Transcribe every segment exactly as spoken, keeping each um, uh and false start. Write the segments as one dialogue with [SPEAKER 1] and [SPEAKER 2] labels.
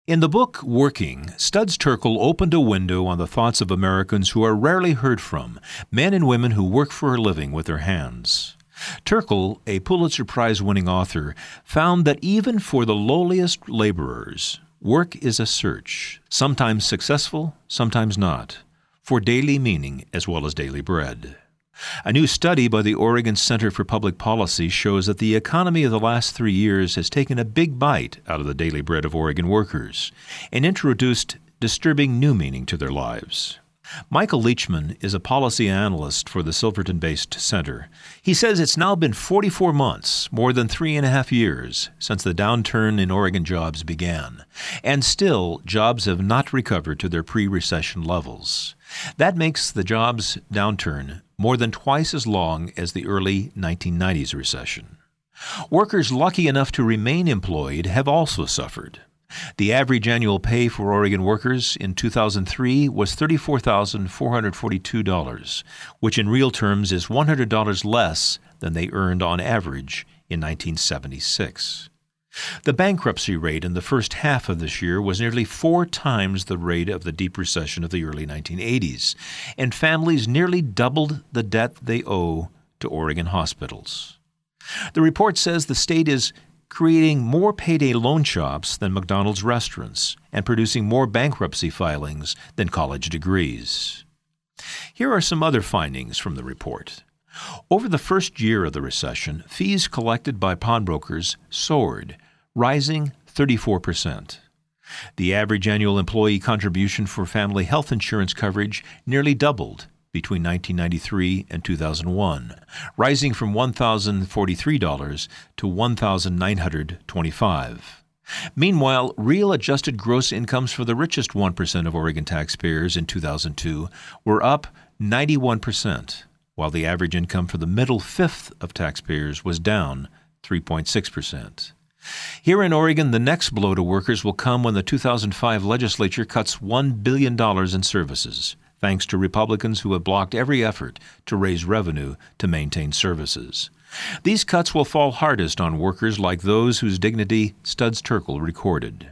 [SPEAKER 1] In the book Working, Studs Terkel opened a window on the thoughts of Americans who are rarely heard from, men and women who work for a living with their hands. Terkel, a Pulitzer Prize-winning author, found that even for the lowliest laborers, work is a search, sometimes successful, sometimes not, for daily meaning as well as daily bread. A new study by the Oregon Center for Public Policy shows that the economy of the last three years has taken a big bite out of the daily bread of Oregon workers and introduced disturbing new meaning to their lives. Michael Leachman is a policy analyst for the Silverton-based center. He says it's now been forty-four months, more than three and a half years, since the downturn in Oregon jobs began, and still jobs have not recovered to their pre-recession levels. That makes the jobs downturn more than twice as long as the early nineteen nineties recession. Workers lucky enough to remain employed have also suffered. The average annual pay for Oregon workers in two thousand three was thirty-four thousand four hundred forty-two dollars, which in real terms is one hundred dollars less than they earned on average in nineteen seventy-six. The bankruptcy rate in the first half of this year was nearly four times the rate of the deep recession of the early nineteen eighties, and families nearly doubled the debt they owe to Oregon hospitals. The report says the state is creating more payday loan shops than McDonald's restaurants and producing more bankruptcy filings than college degrees. Here are some other findings from the report. Over the first year of the recession, fees collected by pawnbrokers soared, rising thirty-four percent. The average annual employee contribution for family health insurance coverage nearly doubled between nineteen ninety-three and two thousand one, rising from one thousand forty-three dollars to one thousand nine hundred twenty-five dollars. Meanwhile, real adjusted gross incomes for the richest one percent of Oregon taxpayers in two thousand two were up ninety-one percent, while the average income for the middle fifth of taxpayers was down three point six percent. Here in Oregon, the next blow to workers will come when the two thousand five legislature cuts one billion dollars in services, thanks to Republicans who have blocked every effort to raise revenue to maintain services. These cuts will fall hardest on workers like those whose dignity Studs Terkel recorded.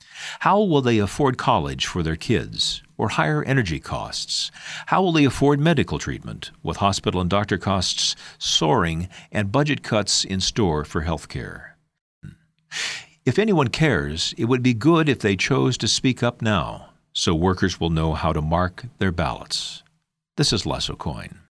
[SPEAKER 1] How will they afford college for their kids or higher energy costs? How will they afford medical treatment with hospital and doctor costs soaring and budget cuts in store for health care? If anyone cares, it would be good if they chose to speak up now, so workers will know how to mark their ballots. This is Les Aucoin.